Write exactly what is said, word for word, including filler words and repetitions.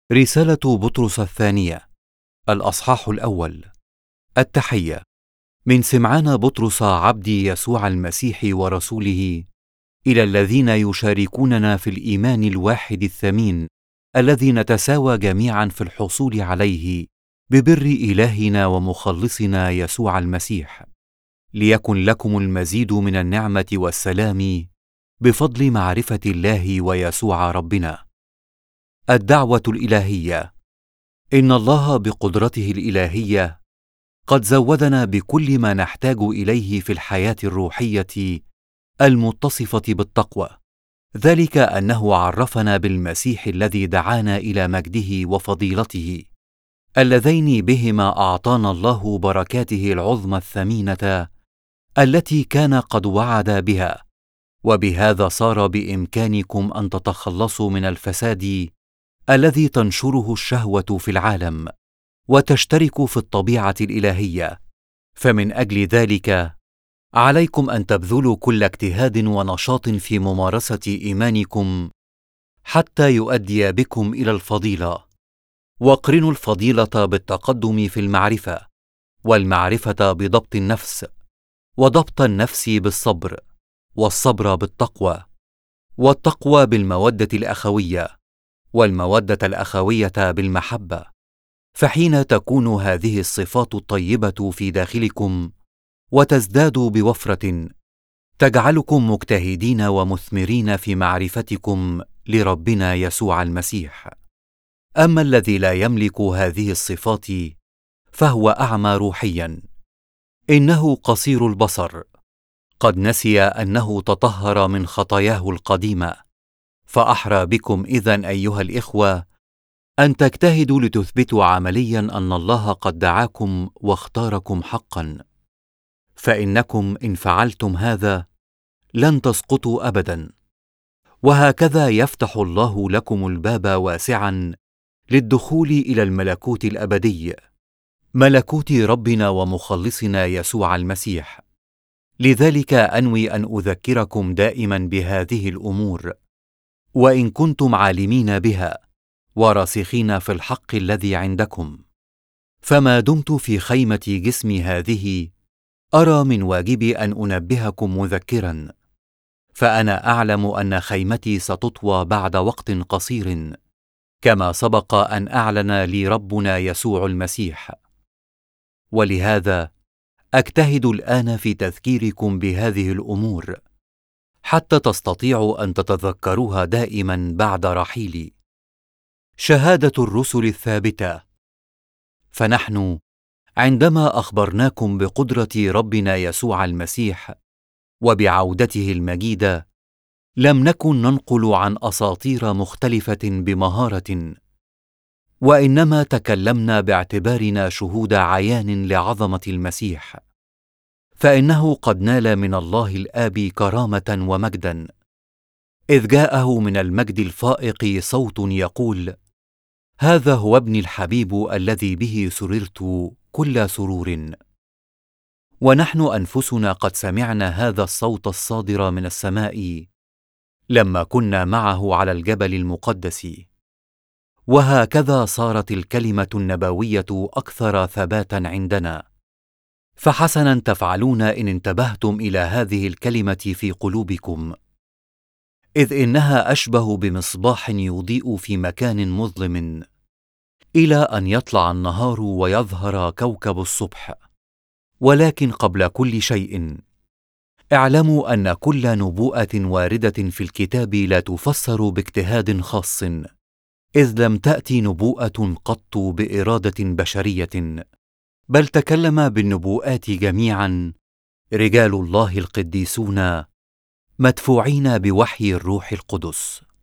رسالة بطرس الثانية، الأصحاح الأول. التحية من سمعان بطرس عبد يسوع المسيح ورسوله، إلى الذين يشاركوننا في الإيمان الواحد الثمين الذي نتساوى جميعا في الحصول عليه ببر إلهنا ومخلصنا يسوع المسيح، ليكن لكم المزيد من النعمة والسلام بفضل معرفة الله ويسوع ربنا. الدعوة الإلهية. إن الله بقدرته الإلهية قد زودنا بكل ما نحتاج إليه في الحياة الروحية المتصفة بالتقوى، ذلك أنه عرفنا بالمسيح الذي دعانا إلى مجده وفضيلته، اللذين بهما أعطانا الله بركاته العظمى الثمينة التي كان قد وعد بها، وبهذا صار بإمكانكم أن تتخلصوا من الفساد الذي تنشره الشهوة في العالم، وتشتركوا في الطبيعة الإلهية. فمن أجل ذلك عليكم أن تبذلوا كل اجتهاد ونشاط في ممارسة إيمانكم حتى يؤدي بكم إلى الفضيلة، واقرنوا الفضيلة بالتقدم في المعرفة، والمعرفة بضبط النفس، وضبط النفس بالصبر، والصبر بالتقوى، والتقوى بالمودة الأخوية، والمودة الأخوية بالمحبة. فحين تكون هذه الصفات الطيبة في داخلكم وتزداد بوفرة، تجعلكم مجتهدين ومثمرين في معرفتكم لربنا يسوع المسيح. أما الذي لا يملك هذه الصفات فهو أعمى روحيا، إنه قصير البصر، قد نسي أنه تطهر من خطاياه القديمة. فأحرى بكم إذن أيها الإخوة أن تجتهدوا لتثبتوا عمليا أن الله قد دعاكم واختاركم حقا، فإنكم إن فعلتم هذا لن تسقطوا أبدا. وهكذا يفتح الله لكم الباب واسعا للدخول إلى الملكوت الأبدي، ملكوت ربنا ومخلصنا يسوع المسيح. لذلك أنوي أن أذكركم دائما بهذه الأمور، وإن كنتم عالمين بها وراسخين في الحق الذي عندكم. فما دمت في خيمة جسمي هذه أرى من واجبي أن أنبهكم مذكرا، فأنا أعلم أن خيمتي ستطوى بعد وقت قصير، كما سبق أن أعلن لي ربنا يسوع المسيح. ولهذا أجتهد الآن في تذكيركم بهذه الأمور، حتى تستطيعوا أن تتذكروها دائما بعد رحيلي. شهادة الرسل الثابتة. فنحن عندما أخبرناكم بقدرة ربنا يسوع المسيح وبعودته المجيدة، لم نكن ننقل عن أساطير مختلفة بمهارة، وإنما تكلمنا باعتبارنا شهود عيان لعظمة المسيح، فإنه قد نال من الله الآب كرامة ومجدا، إذ جاءه من المجد الفائق صوت يقول: هذا هو ابني الحبيب الذي به سررت كل سرور. ونحن أنفسنا قد سمعنا هذا الصوت الصادر من السماء لما كنا معه على الجبل المقدس. وهكذا صارت الكلمة النبوية أكثر ثباتا عندنا. فحسنا تفعلون إن انتبهتم إلى هذه الكلمة في قلوبكم، إذ إنها أشبه بمصباح يضيء في مكان مظلم إلى أن يطلع النهار ويظهر كوكب الصبح. ولكن قبل كل شيء اعلموا أن كل نبوءة واردة في الكتاب لا تفسر باجتهاد خاص، إذ لم تأتي نبوءة قط بإرادة بشرية، بل تكلم بالنبوءات جميعا رجال الله القديسون مدفوعين بوحي الروح القدس.